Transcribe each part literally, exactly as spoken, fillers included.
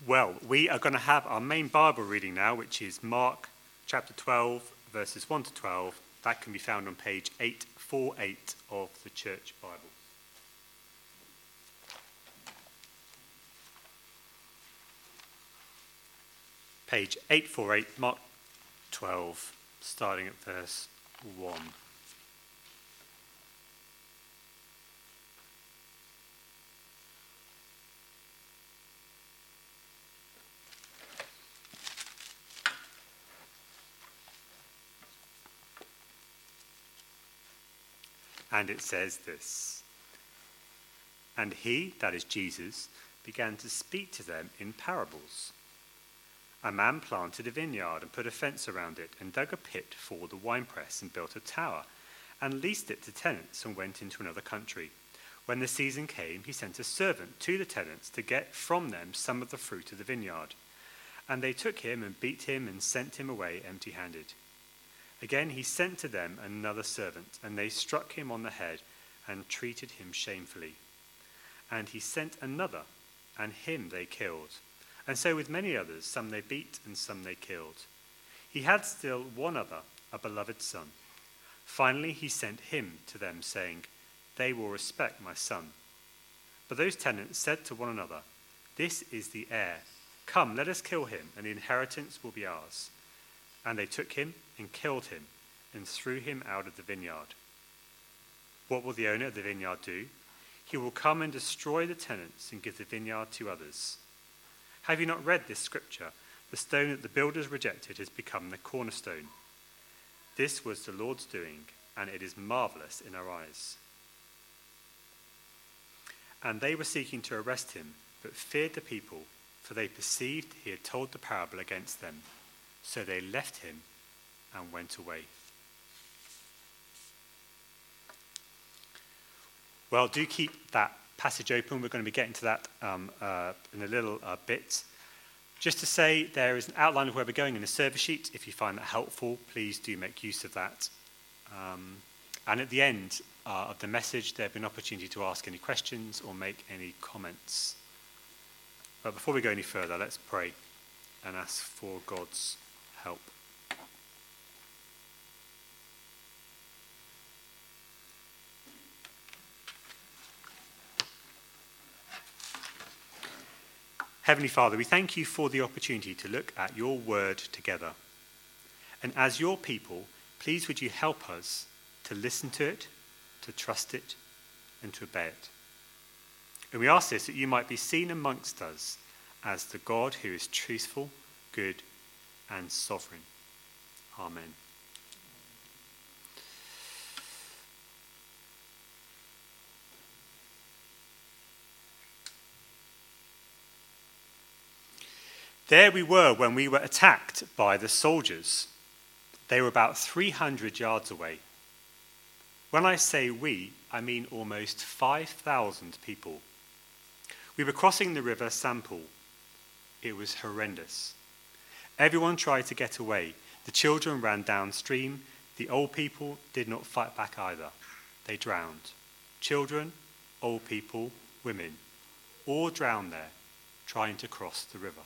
Well, we are going to have our main Bible reading now, which is Mark chapter twelve, verses one to twelve. That can be found on page eight forty-eight of the Church Bible. Page eight forty-eight, Mark twelve, starting at verse one. And it says this: "And he," that is Jesus, "began to speak to them in parables. A man planted a vineyard and put a fence around it and dug a pit for the winepress and built a tower and leased it to tenants and went into another country. When the season came, he sent a servant to the tenants to get from them some of the fruit of the vineyard. And they took him and beat him and sent him away empty-handed. Again he sent to them another servant, and they struck him on the head and treated him shamefully. And he sent another, and him they killed. And so with many others, some they beat and some they killed. He had still one other, a beloved son. Finally he sent him to them, saying, 'They will respect my son.' But those tenants said to one another, 'This is the heir. Come, let us kill him, and the inheritance will be ours.' And they took him and killed him and threw him out of the vineyard. What will the owner of the vineyard do? He will come and destroy the tenants and give the vineyard to others. Have you not read this scripture? The stone that the builders rejected has become the cornerstone. This was the Lord's doing, and it is marvelous in our eyes." And they were seeking to arrest him, but feared the people, for they perceived he had told the parable against them. So they left him and went away. Well, do keep that passage open. We're going to be getting to that um, uh, in a little uh, bit. Just to say, there is an outline of where we're going in the service sheet. If you find that helpful, please do make use of that. Um, and at the end uh, of the message, there'll be an opportunity to ask any questions or make any comments. But before we go any further, let's pray and ask for God's help. Heavenly Father, we thank you for the opportunity to look at your word together. And as your people, please would you help us to listen to it, to trust it, and to obey it. And we ask this that you might be seen amongst us as the God who is truthful, good, and sovereign. Amen. There we were when we were attacked by the soldiers. They were about three hundred yards away. When I say we, I mean almost five thousand people. We were crossing the river Sampool. It was horrendous. Everyone tried to get away. The children ran downstream. The old people did not fight back either. They drowned. Children, old people, women, all drowned there, trying to cross the river.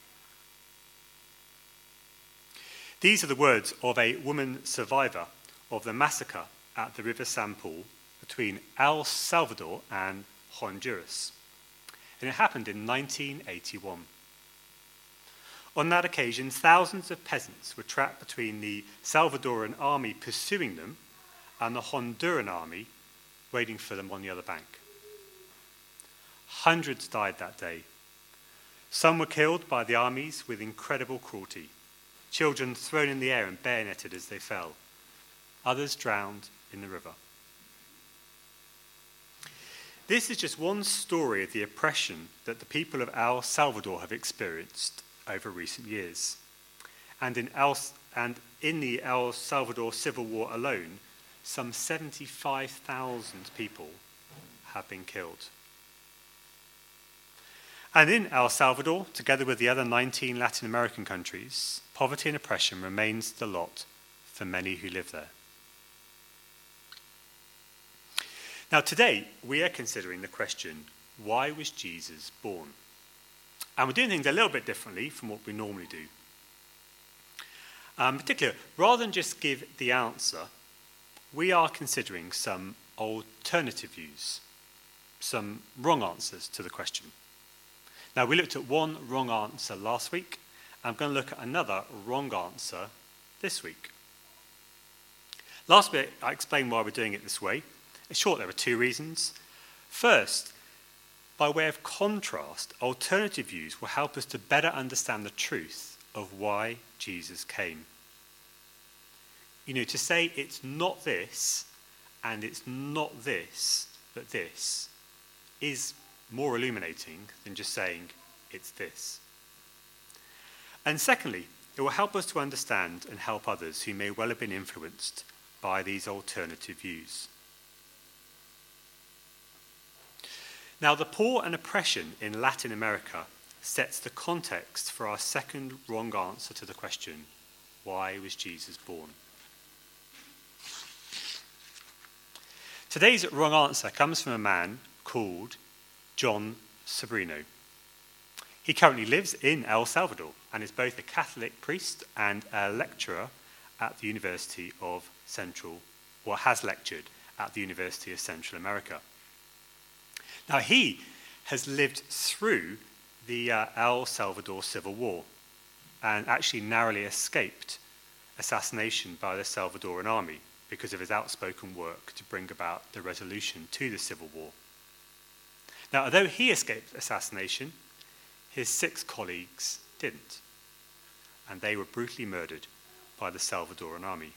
These are the words of a woman survivor of the massacre at the river Sampool between El Salvador and Honduras. And it happened in nineteen eighty-one. On that occasion, thousands of peasants were trapped between the Salvadoran army pursuing them and the Honduran army waiting for them on the other bank. Hundreds died that day. Some were killed by the armies with incredible cruelty. Children thrown in the air and bayoneted as they fell. Others drowned in the river. This is just one story of the oppression that the people of El Salvador have experienced over recent years. And in, El, and in the El Salvador Civil War alone, some seventy-five thousand people have been killed. And in El Salvador, together with the other nineteen Latin American countries, poverty and oppression remains the lot for many who live there. Now today, we are considering the question, why was Jesus born? And we're doing things a little bit differently from what we normally do. Um, in particular, rather than just give the answer, we are considering some alternative views, some wrong answers to the question. Now, we looked at one wrong answer last week. I'm going to look at another wrong answer this week. Last week, I explained why we're doing it this way. In short, there are two reasons. First, by way of contrast, alternative views will help us to better understand the truth of why Jesus came. You know, to say it's not this and it's not this, but this, is more illuminating than just saying it's this. And secondly, it will help us to understand and help others who may well have been influenced by these alternative views. Now, the poor and oppression in Latin America sets the context for our second wrong answer to the question, why was Jesus born? Today's wrong answer comes from a man called John Sobrino. He currently lives in El Salvador and is both a Catholic priest and a lecturer at the University of Central, or has lectured at the University of Central America. Now, he has lived through the uh, El Salvador Civil War and actually narrowly escaped assassination by the Salvadoran army because of his outspoken work to bring about the resolution to the Civil War. Now, although he escaped assassination, his six colleagues didn't, and they were brutally murdered by the Salvadoran army.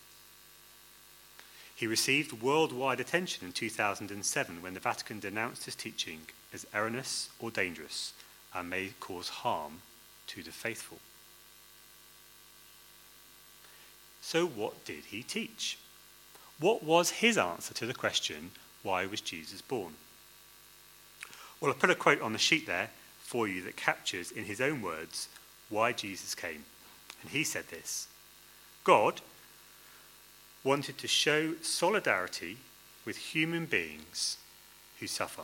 He received worldwide attention in two thousand seven when the Vatican denounced his teaching as erroneous or dangerous and may cause harm to the faithful. So what did he teach? What was his answer to the question, why was Jesus born? Well, I put a quote on the sheet there for you that captures in his own words why Jesus came. And he said this: God wanted to show solidarity with human beings who suffer.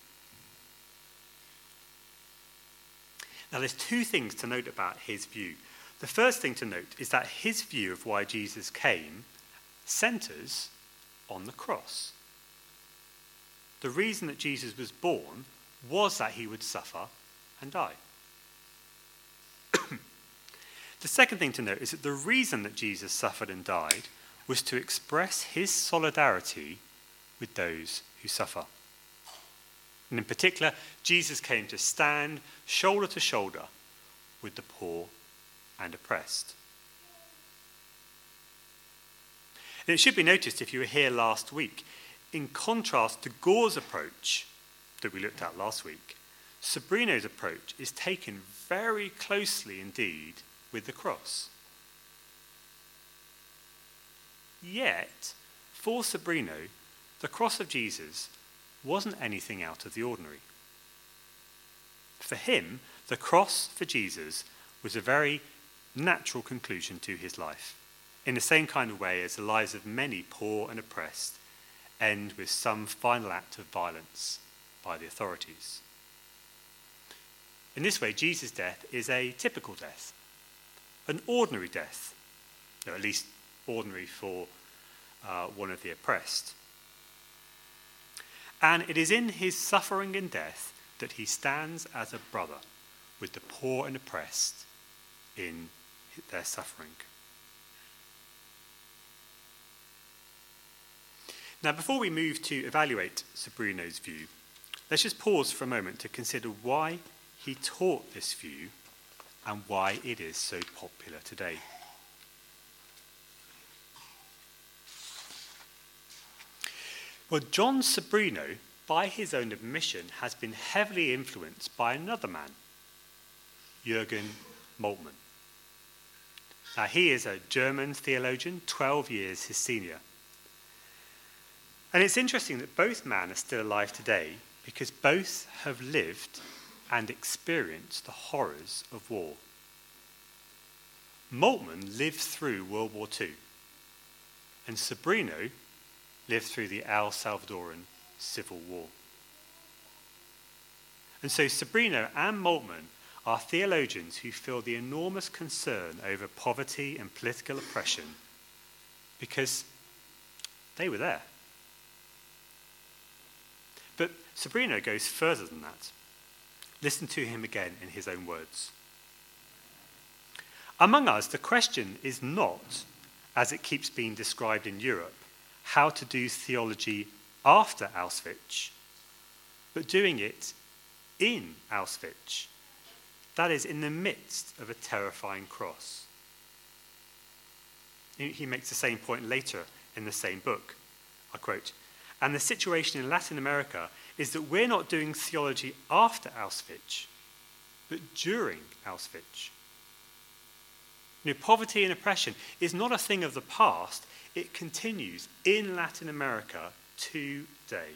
Now, there's two things to note about his view. The first thing to note is that his view of why Jesus came centres on the cross. The reason that Jesus was born was that he would suffer and die. The second thing to note is that the reason that Jesus suffered and died was to express his solidarity with those who suffer. And in particular, Jesus came to stand shoulder to shoulder with the poor and oppressed. And it should be noticed, if you were here last week, in contrast to Gore's approach that we looked at last week, Sobrino's approach is taken very closely indeed with the cross. Yet, for Sobrino, the cross of Jesus wasn't anything out of the ordinary. For him, the cross for Jesus was a very natural conclusion to his life, in the same kind of way as the lives of many poor and oppressed end with some final act of violence by the authorities. In this way, Jesus' death is a typical death, an ordinary death, or at least ordinary for uh, one of the oppressed. And it is in his suffering and death that he stands as a brother with the poor and oppressed in their suffering. Now, before we move to evaluate Sobrino's view, let's just pause for a moment to consider why he taught this view and why it is so popular today. Well, John Sobrino, by his own admission, has been heavily influenced by another man, Jürgen Moltmann. Now, he is a German theologian, twelve years his senior. And it's interesting that both men are still alive today because both have lived and experienced the horrors of war. Moltmann lived through World War Two, and Sobrino lived through the El Salvadoran Civil War. And so Sobrino and Moltmann are theologians who feel the enormous concern over poverty and political oppression because they were there. But Sobrino goes further than that. Listen to him again in his own words. Among us, the question is not, as it keeps being described in Europe, how to do theology after Auschwitz, but doing it in Auschwitz. That is, in the midst of a terrifying cross. He makes the same point later in the same book. I quote, "And the situation in Latin America is that we're not doing theology after Auschwitz, but during Auschwitz. You know, poverty and oppression is not a thing of the past. It continues in Latin America today."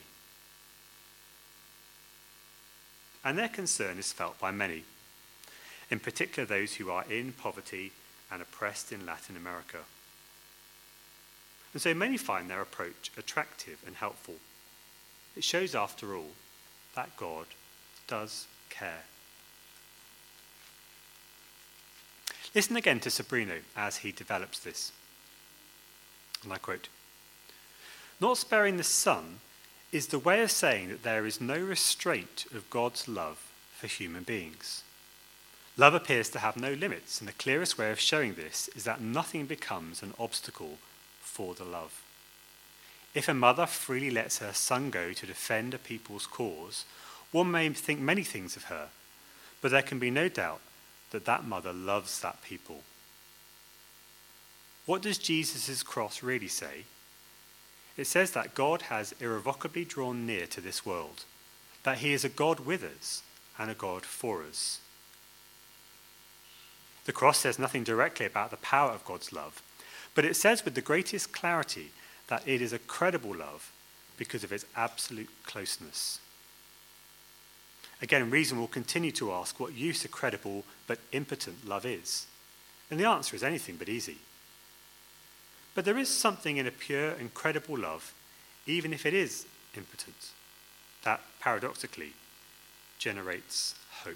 And their concern is felt by many, in particular those who are in poverty and oppressed in Latin America. And so many find their approach attractive and helpful. It shows, after all, that God does care. Listen again to Sobrino as he develops this. And I quote, "Not sparing the Son is the way of saying that there is no restraint of God's love for human beings. Love appears to have no limits, and the clearest way of showing this is that nothing becomes an obstacle for the love. If a mother freely lets her son go to defend a people's cause, one may think many things of her, but there can be no doubt that that mother loves that people. What does Jesus' cross really say? It says that God has irrevocably drawn near to this world, that he is a God with us and a God for us. The cross says nothing directly about the power of God's love, but it says with the greatest clarity that it is a credible love because of its absolute closeness. Again, reason will continue to ask what use a credible but impotent love is. And the answer is anything but easy. But there is something in a pure and credible love, even if it is impotent, that paradoxically generates hope.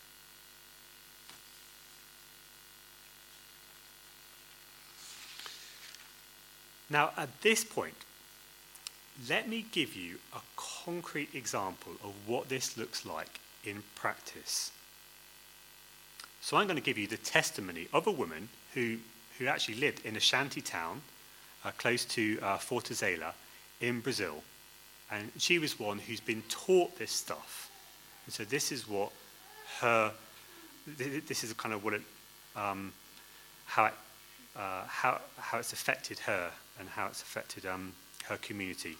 Now, at this point, let me give you a concrete example of what this looks like in practice. So I'm going to give you the testimony of a woman who, who actually lived in a shanty town uh, close to uh, Fortaleza in Brazil. And she was one who's been taught this stuff. And so this is what her, this is kind of what it, um, how, it, uh, how, how it's affected her and how it's affected um, her community.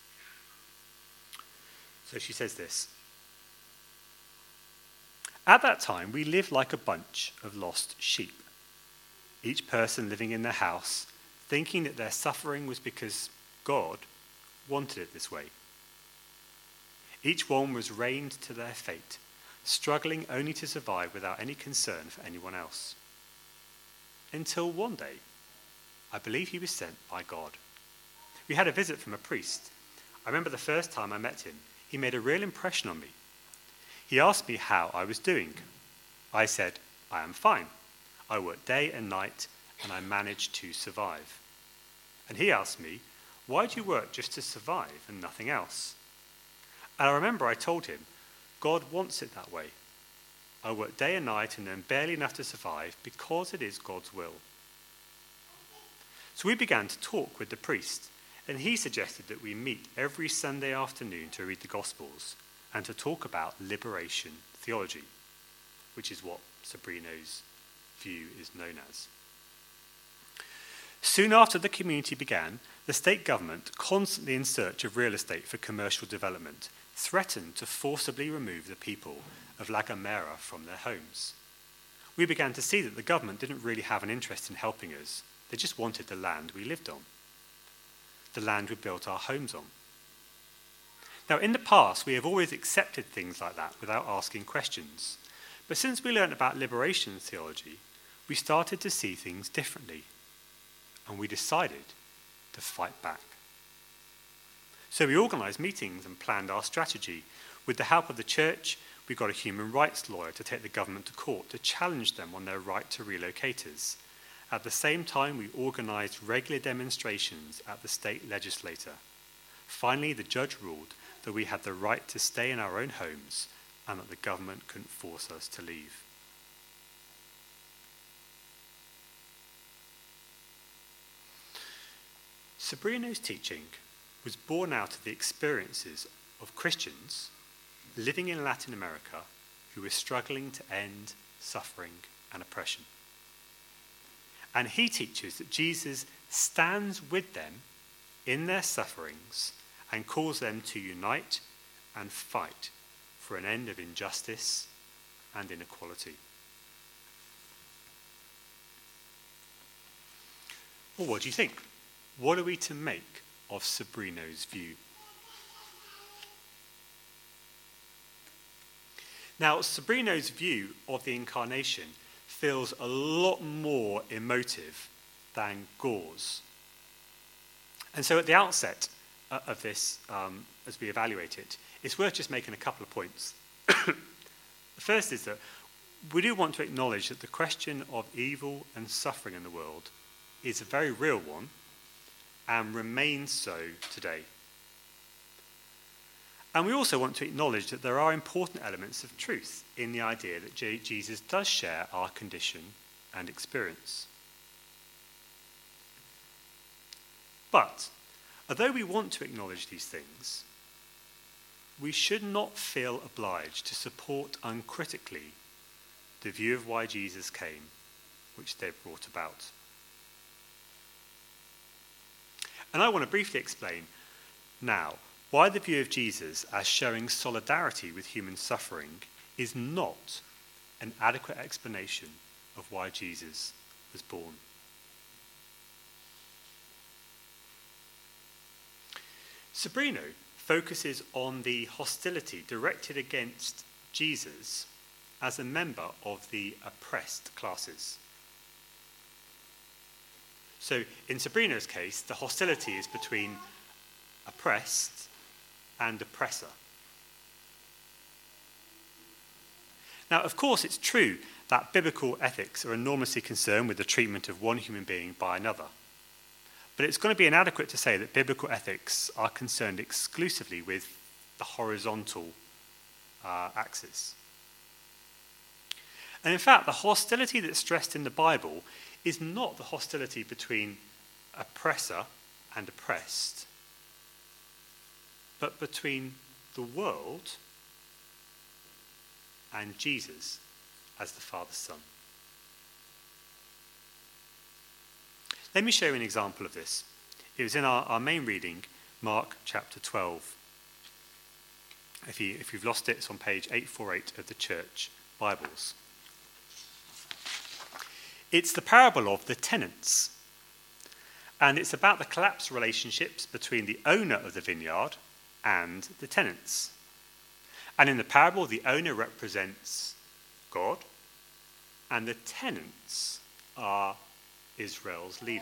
So she says this. "At that time, we lived like a bunch of lost sheep, each person living in their house, thinking that their suffering was because God wanted it this way. Each one was reined to their fate, struggling only to survive without any concern for anyone else. Until one day, I believe he was sent by God. We had a visit from a priest. I remember the first time I met him. He made a real impression on me. He asked me how I was doing. I said, I am fine. I work day and night, and I manage to survive. And he asked me, why do you work just to survive and nothing else? And I remember I told him, God wants it that way. I work day and night and earn barely enough to survive because it is God's will. So we began to talk with the priest, and he suggested that we meet every Sunday afternoon to read the Gospels and to talk about liberation theology, which is what Sobrino's view is known as. Soon after the community began, the state government, constantly in search of real estate for commercial development, threatened to forcibly remove the people of La Gomera from their homes. We began to see that the government didn't really have an interest in helping us. They just wanted the land we lived on, the land we built our homes on. Now, in the past, we have always accepted things like that without asking questions. But since we learned about liberation theology, we started to see things differently, and we decided to fight back. So we organised meetings and planned our strategy. With the help of the church, we got a human rights lawyer to take the government to court to challenge them on their right to relocators. At the same time, we organised regular demonstrations at the state legislature. Finally, the judge ruled that we had the right to stay in our own homes and that the government couldn't force us to leave. Sobrino's teaching was born out of the experiences of Christians living in Latin America who were struggling to end suffering and oppression. And he teaches that Jesus stands with them in their sufferings and calls them to unite and fight for an end of injustice and inequality. Well, what do you think? What are we to make of Sobrino's view? Now, Sobrino's view of the incarnation feels a lot more emotive than Gore's. And so at the outset uh, of this, um, as we evaluate it, it's worth just making a couple of points. The first is that we do want to acknowledge that the question of evil and suffering in the world is a very real one and remains so today. And we also want to acknowledge that there are important elements of truth in the idea that J- Jesus does share our condition and experience. But, although we want to acknowledge these things, we should not feel obliged to support uncritically the view of why Jesus came, which they've brought about. And I want to briefly explain now why the view of Jesus as showing solidarity with human suffering is not an adequate explanation of why Jesus was born. Sobrino focuses on the hostility directed against Jesus as a member of the oppressed classes. So in Sobrino's case, the hostility is between oppressed and oppressor. Now, of course, it's true that biblical ethics are enormously concerned with the treatment of one human being by another. But it's going to be inadequate to say that biblical ethics are concerned exclusively with the horizontal uh, axis. And in fact, the hostility that's stressed in the Bible is not the hostility between oppressor and oppressed, but between the world and Jesus as the Father's Son. Let me show you an example of this. It was in our, our main reading, Mark chapter twelve. If, you, if you've lost it, it's on page eight forty-eight of the church Bibles. It's the parable of the tenants. And it's about the collapsed relationships between the owner of the vineyard and the tenants. And in the parable, the owner represents God, and the tenants are Israel's leader,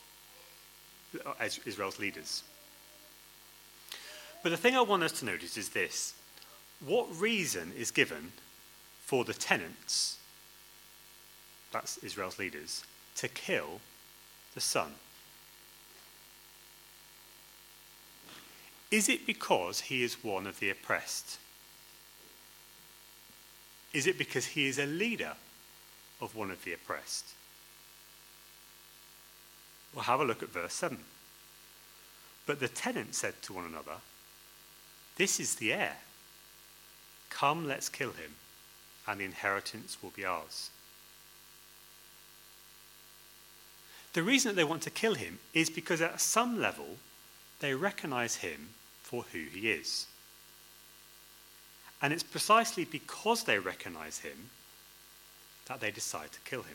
as Israel's leaders. But the thing I want us to notice is this. What reason is given for the tenants, that's Israel's leaders, to kill the son? Is it because he is one of the oppressed? Is it because he is a leader of one of the oppressed? Well, have a look at verse seven. But the tenants said to one another, "This is the heir. Come, let's kill him, and the inheritance will be ours." The reason that they want to kill him is because at some level they recognize him for who he is. And it's precisely because they recognize him that they decide to kill him.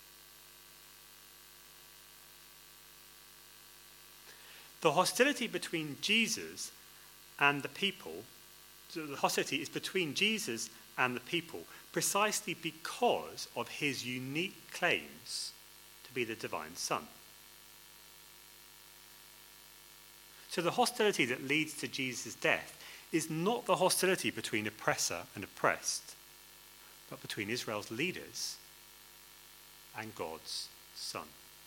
The hostility between Jesus and the people, so the hostility is between Jesus and the people precisely because of his unique claims to be the divine Son. So the hostility that leads to Jesus' death is not the hostility between oppressor and oppressed, but between Israel's leaders and God's Son.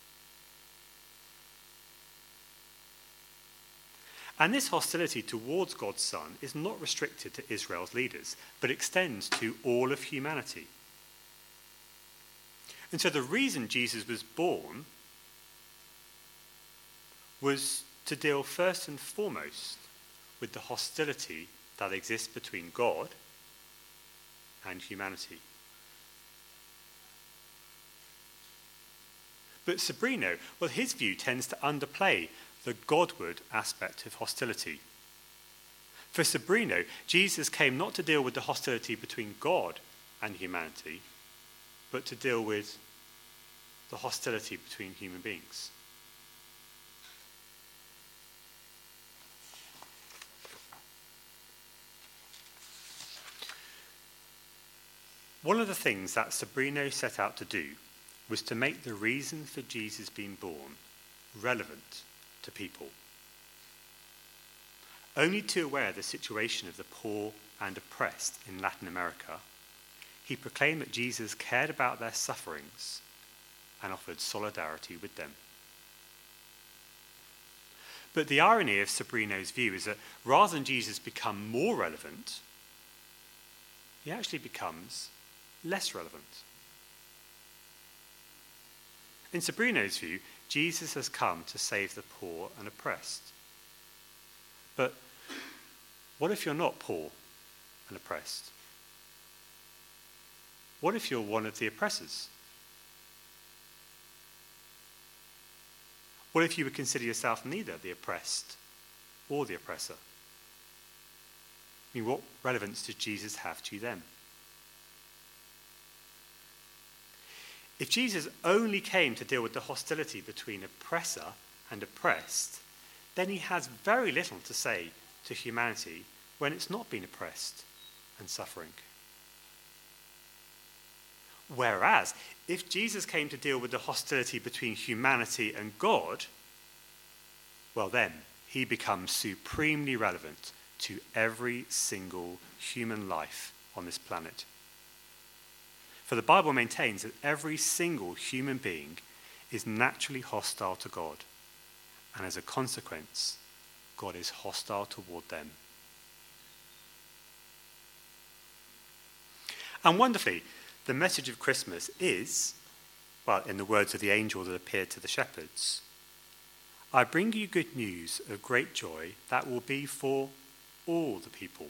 And this hostility towards God's Son is not restricted to Israel's leaders, but extends to all of humanity. And so the reason Jesus was born was to deal first and foremost with the hostility that exists between God and humanity. But Sobrino, well, his view tends to underplay the Godward aspect of hostility. For Sobrino, Jesus came not to deal with the hostility between God and humanity, but to deal with the hostility between human beings. One of the things that Sobrino set out to do was to make the reason for Jesus being born relevant to people. Only too aware of the situation of the poor and oppressed in Latin America, he proclaimed that Jesus cared about their sufferings and offered solidarity with them. But the irony of Sobrino's view is that rather than Jesus become more relevant, he actually becomes less relevant. In Sobrino's view, Jesus has come to save the poor and oppressed. But what if you're not poor and oppressed? What if you're one of the oppressors? What if you would consider yourself neither the oppressed or the oppressor? I mean, what relevance does Jesus have to you then? If Jesus only came to deal with the hostility between oppressor and oppressed, then he has very little to say to humanity when it's not been oppressed and suffering. Whereas, if Jesus came to deal with the hostility between humanity and God, well then, he becomes supremely relevant to every single human life on this planet. For the Bible maintains that every single human being is naturally hostile to God, and as a consequence, God is hostile toward them. And wonderfully, the message of Christmas is, well, in the words of the angel that appeared to the shepherds, I bring you good news of great joy that will be for all the people.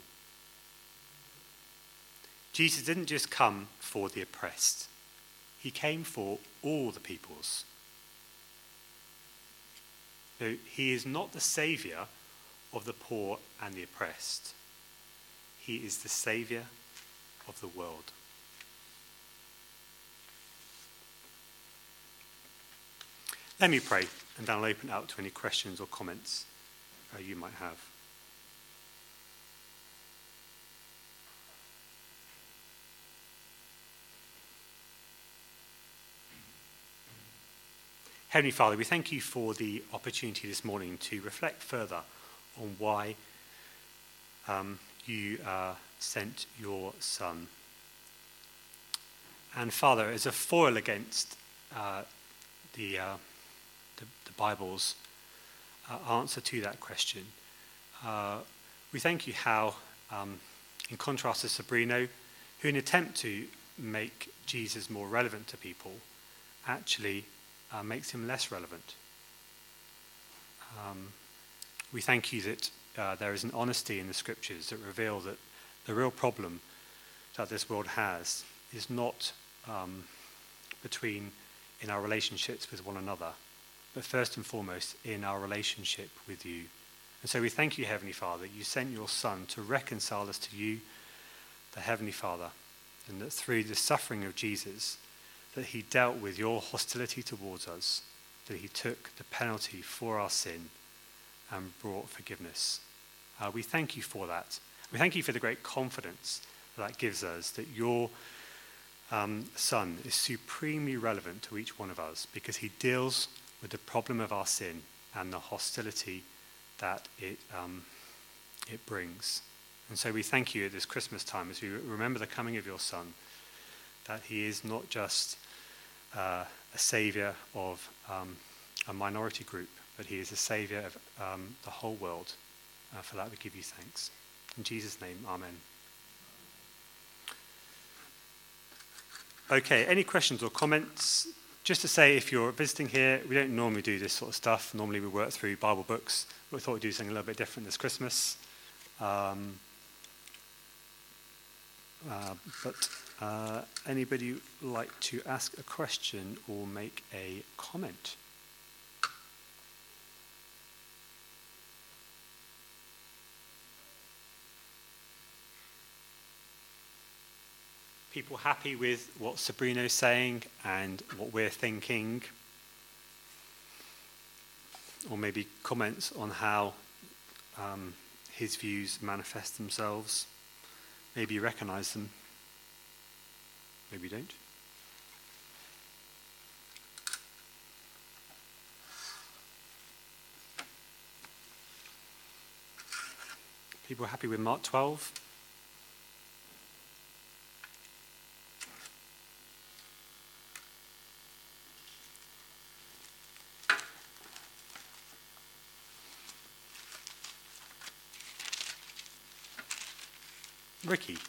Jesus didn't just come for the oppressed. He came for all the peoples. So he is not the saviour of the poor and the oppressed. He is the saviour of the world. Let me pray, and then I'll open it up to any questions or comments uh, you might have. Heavenly Father, we thank you for the opportunity this morning to reflect further on why um, you uh, sent your Son. And Father, as a foil against uh, the, uh, the, the Bible's uh, answer to that question, uh, we thank you how, um, in contrast to Sobrino, who in an attempt to make Jesus more relevant to people, actually Uh, makes him less relevant. Um, we thank you that uh, there is an honesty in the scriptures that reveal that the real problem that this world has is not um, between in our relationships with one another, but first and foremost in our relationship with you. And so we thank you, Heavenly Father, you sent your Son to reconcile us to you, the Heavenly Father, and that through the suffering of Jesus, that he dealt with your hostility towards us, that he took the penalty for our sin and brought forgiveness. Uh, we thank you for that. We thank you for the great confidence that, that gives us, that your um, Son is supremely relevant to each one of us because he deals with the problem of our sin and the hostility that it, um, it brings. And so we thank you at this Christmas time as we remember the coming of your Son, that he is not just uh, a saviour of um, a minority group, but he is a saviour of um, the whole world. Uh, for that we give you thanks. In Jesus' name, amen. Okay, any questions or comments? Just to say, if you're visiting here, we don't normally do this sort of stuff. Normally we work through Bible books. We thought we'd do something a little bit different this Christmas. Um, uh, but uh, anybody like to ask a question or make a comment? People happy with what Sabrina's saying and what we're thinking? Or maybe comments on how um, his views manifest themselves? Maybe you recognise them. Maybe you don't. People happy with Mark twelve? Ricky.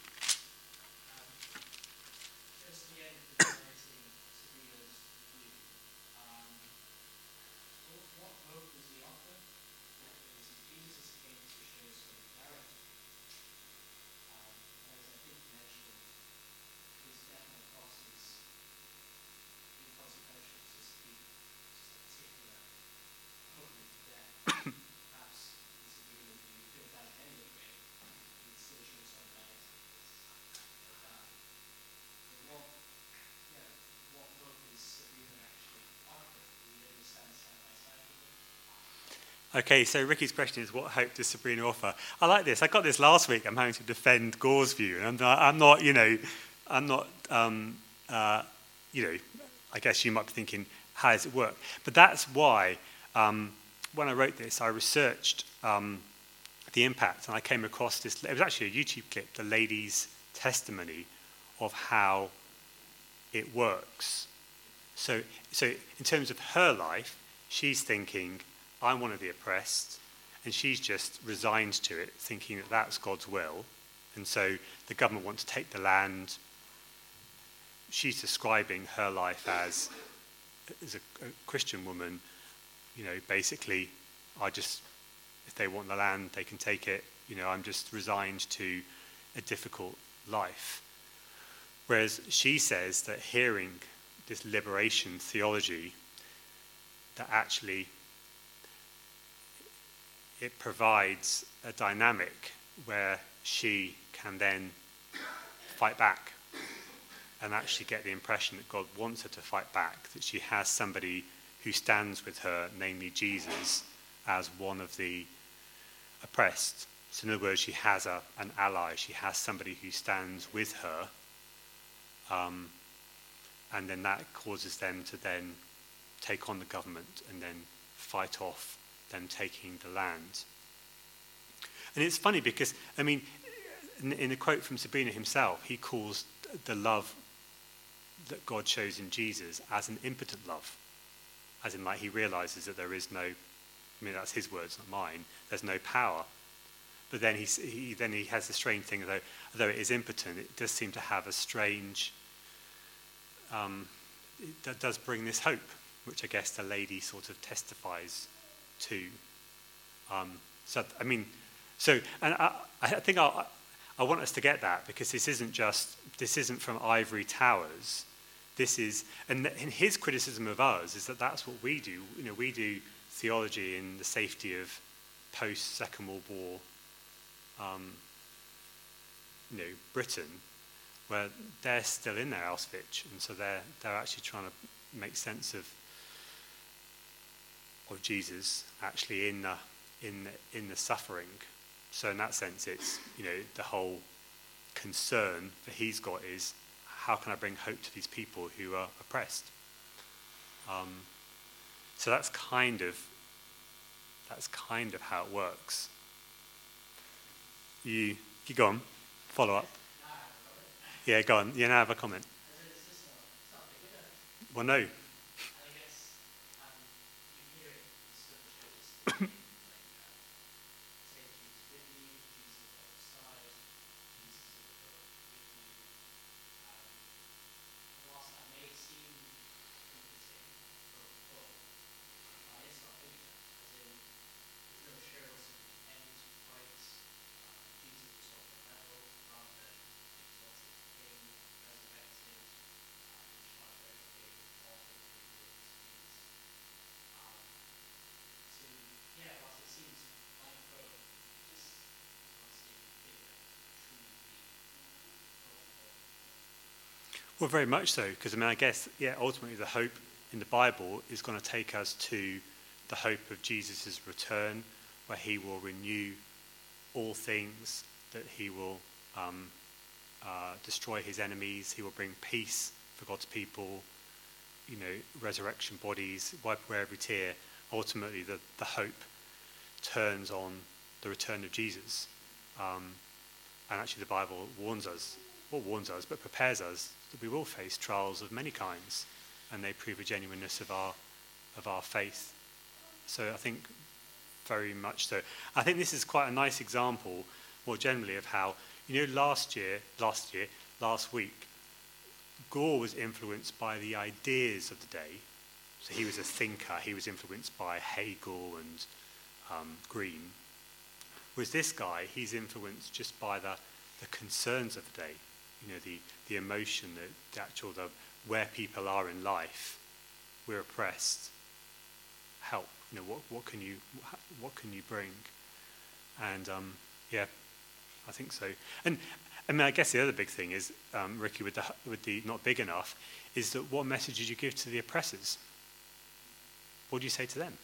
Okay, so Ricky's question is, what hope does Sabrina offer? I like this. I got this last week. I'm having to defend Gore's view, and I'm not, I'm not you know, I'm not, um, uh, you know, I guess you might be thinking, how does it work? But that's why, um, when I wrote this, I researched um, the impact, and I came across this. It was actually a YouTube clip, the lady's testimony of how it works. So, so in terms of her life, she's thinking, I'm one of the oppressed, and she's just resigned to it, thinking that that's God's will. And so the government wants to take the land. She's describing her life as, as a, a Christian woman, you know, basically, I just, if they want the land, they can take it. You know, I'm just resigned to a difficult life. Whereas she says that hearing this liberation theology, that actually it provides a dynamic where she can then fight back and actually get the impression that God wants her to fight back, that she has somebody who stands with her, namely Jesus, as one of the oppressed. So in other words, she has a, an ally, she has somebody who stands with her, um, and then that causes them to then take on the government and then fight off them taking the land. And it's funny because, I mean, in, in a quote from Sabrina himself, he calls the love that God shows in Jesus as an impotent love. As in, like, he realizes that there is no, I mean, that's his words, not mine, there's no power. But then he, he, then he has the strange thing, although, although it is impotent, it does seem to have a strange, um, it does bring this hope, which I guess the lady sort of testifies to. Um, so, I mean, so, and I, I think I, I want us to get that, because this isn't just, this isn't from ivory towers. This is, and in his criticism of us is that that's what we do. You know, we do theology in the safety of post-Second World War, um, you know, Britain, where they're still in their Auschwitz, and so they're they're actually trying to make sense of of Jesus actually in the in the, in the suffering. So in that sense, it's, you know, the whole concern that he's got is, how can I bring hope to these people who are oppressed? Um, so that's kind of that's kind of how it works. You You go on. Follow up. Yeah, go on. You now have a comment. Well, no. Well, very much so, because I mean, I guess, yeah, ultimately the hope in the Bible is going to take us to the hope of Jesus' return, where he will renew all things, that he will um, uh, destroy his enemies, he will bring peace for God's people, you know, resurrection bodies, wipe away every tear. Ultimately, the, the hope turns on the return of Jesus. Um, and actually the Bible warns us, well, warns us, but prepares us that we will face trials of many kinds, and they prove the genuineness of our of our faith. So I think very much so. I think this is quite a nice example, more generally, of how, you know, last year, last year, last week, Gore was influenced by the ideas of the day. So he was a thinker. He was influenced by Hegel and um, Green. Whereas this guy, he's influenced just by the, the concerns of the day. You know, the, the emotion, the, the actual, the, where people are in life. We're oppressed. Help. You know, what, what can you what can you bring? And um, yeah, I think so. And I mean, I guess the other big thing is, um, Ricky, with the with the not big enough, is that what message did you give to the oppressors? What do you say to them?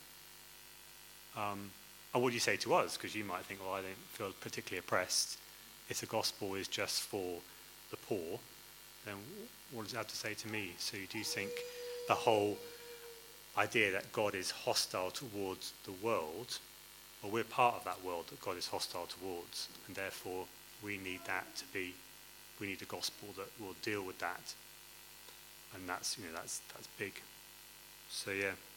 Um, and what do you say to us? Because you might think, well, I don't feel particularly oppressed. If the gospel is just for the poor, then what does it have to say to me? So do you think the whole idea that God is hostile towards the world, well, we're part of that world that God is hostile towards, and therefore we need that to be, we need a gospel that will deal with that, and that's, you know, that's that's big. So yeah.